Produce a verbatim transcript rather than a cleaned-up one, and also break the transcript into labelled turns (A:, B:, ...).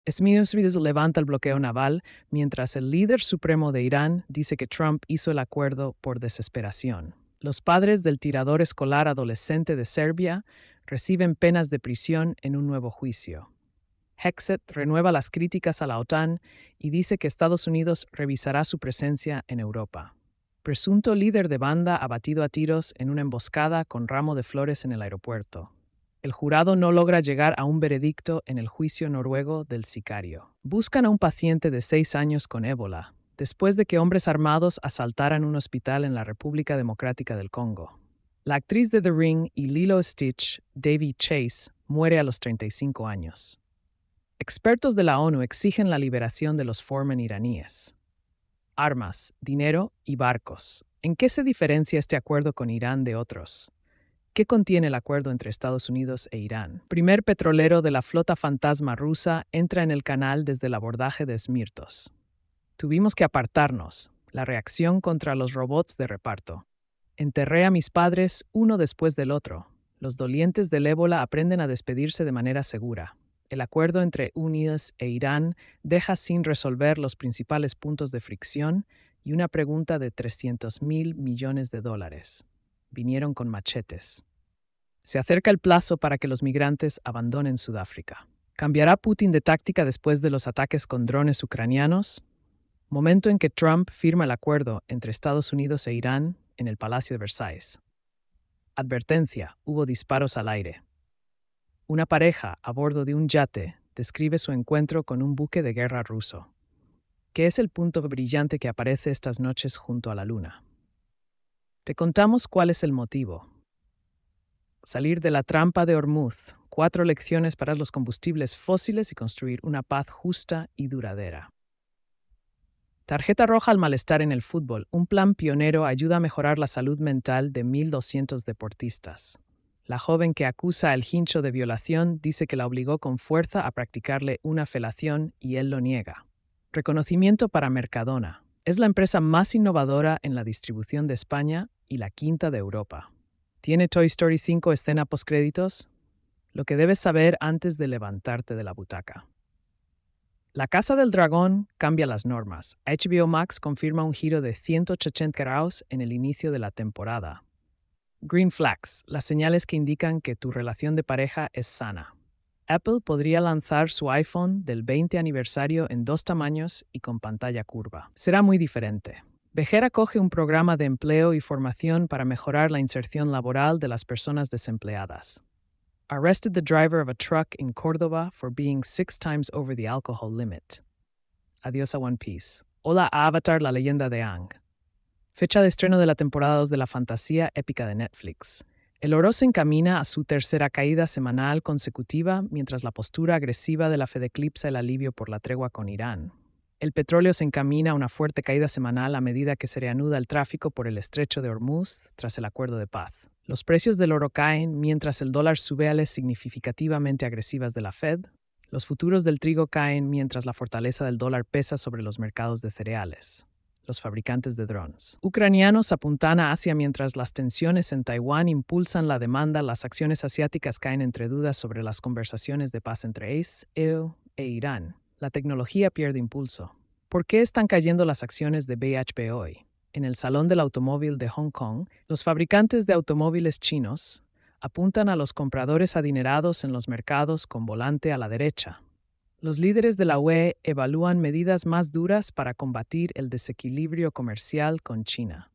A: Estados Unidos levanta el bloqueo naval, mientras el líder supremo de Irán dice que Trump hizo el acuerdo por desesperación. Los padres del tirador escolar adolescente de Serbia reciben penas de prisión en un nuevo juicio. Hexet renueva las críticas a la OTAN y dice que Estados Unidos revisará su presencia en Europa. Presunto líder de banda abatido a tiros en una emboscada con ramo de flores en el aeropuerto. El jurado no logra llegar a un veredicto en el juicio noruego del sicario. Buscan a un paciente de seis años con ébola, después de que hombres armados asaltaran un hospital en la República Democrática del Congo. La actriz de The Ring y Lilo y Stitch, Davy Chase, muere a los treinta y cinco años. Expertos de la ONU exigen la liberación de los Foreman iraníes. Armas, dinero y barcos. ¿En qué se diferencia este acuerdo con Irán de otros? ¿Qué contiene el acuerdo entre Estados Unidos e Irán? Primer petrolero de la flota fantasma rusa entra en el canal desde el abordaje de Smirtos. Tuvimos que apartarnos. La reacción contra los robots de reparto. Enterré a mis padres uno después del otro. Los dolientes del ébola aprenden a despedirse de manera segura. El acuerdo entre Unidos e Irán deja sin resolver los principales puntos de fricción y una pregunta de trescientos mil millones de dólares. Vinieron con machetes. Se acerca el plazo para que los migrantes abandonen Sudáfrica. ¿Cambiará Putin de táctica después de los ataques con drones ucranianos? Momento en que Trump firma el acuerdo entre Estados Unidos e Irán en el Palacio de Versalles. Advertencia: hubo disparos al aire. Una pareja a bordo de un yate describe su encuentro con un buque de guerra ruso, que es el punto brillante que aparece estas noches junto a la luna. Te contamos cuál es el motivo. Salir de la trampa de Hormuz, cuatro lecciones para los combustibles fósiles y construir una paz justa y duradera. Tarjeta roja al malestar en el fútbol. Un plan pionero ayuda a mejorar la salud mental de mil doscientos deportistas. La joven que acusa al hincho de violación dice que la obligó con fuerza a practicarle una felación y él lo niega. Reconocimiento para Mercadona. Es la empresa más innovadora en la distribución de España y la quinta de Europa. ¿Tiene Toy Story cinco escena postcréditos? Lo que debes saber antes de levantarte de la butaca. La Casa del Dragón cambia las normas. H B O Max confirma un giro de ciento ochenta grados en el inicio de la temporada. Green flags, las señales que indican que tu relación de pareja es sana. Apple podría lanzar su iPhone del veinte aniversario en dos tamaños y con pantalla curva. Será muy diferente. Vejer acoge un programa de empleo y formación para mejorar la inserción laboral de las personas desempleadas. Arrested the driver of a truck in Córdoba for being six times over the alcohol limit. Adiós a One Piece. Hola a Avatar, la leyenda de Aang. Fecha de estreno de la temporada dos de la fantasía épica de Netflix. El oro se encamina a su tercera caída semanal consecutiva, mientras la postura agresiva de la Fed eclipsa el alivio por la tregua con Irán. El petróleo se encamina a una fuerte caída semanal a medida que se reanuda el tráfico por el estrecho de Hormuz tras el acuerdo de paz. Los precios del oro caen mientras el dólar sube a las significativamente agresivas de la Fed. Los futuros del trigo caen mientras la fortaleza del dólar pesa sobre los mercados de cereales. Los fabricantes de drones ucranianos apuntan a Asia mientras las tensiones en Taiwán impulsan la demanda. Las acciones asiáticas caen entre dudas sobre las conversaciones de paz entre E U e Irán. La tecnología pierde impulso. ¿Por qué están cayendo las acciones de B H P hoy? En el Salón del Automóvil de Hong Kong, los fabricantes de automóviles chinos apuntan a los compradores adinerados en los mercados con volante a la derecha. Los líderes de la U E evalúan medidas más duras para combatir el desequilibrio comercial con China.